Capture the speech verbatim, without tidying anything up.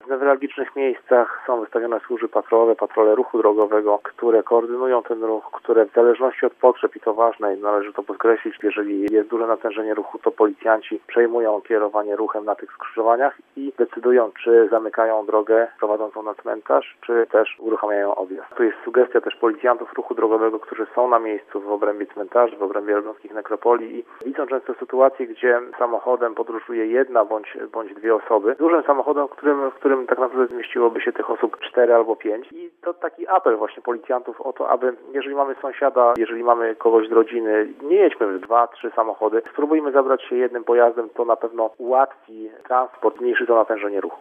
w newralgicznych miejscach są wystawione służby patrolowe, patrole ruchu drogowego, które koordynują ten ruch, które w zależności od potrzeb, i to ważne, i należy to podkreślić, jeżeli jest duże natężenie ruchu, to policjanci przejmują kierowanie ruchem na tych skrzyżowaniach i decydują, czy zamykają drogę prowadzącą na cmentarz, czy też uruchamiają objazd. Tu jest sugestia też policjantów ruchu drogowego, którzy są na miejscu w obrębie cmentarzy, w obrębie elbląskich nekropolii i widzą często sytuacje, gdzie samochodem podróżuje jedna bądź, bądź dwie osoby. Dużym samochodem, w którym, w którym tak naprawdę zmieściłoby się tych osób cztery albo pięć. I to taki apel właśnie policjantów o to, aby jeżeli mamy sąsiada, jeżeli mamy kogoś z rodziny, nie jedźmy w dwa, trzy samochody, spróbujmy zabrać się jednym pojazdem, to na pewno ułatwi transport, zmniejszy to natężenie ruchu.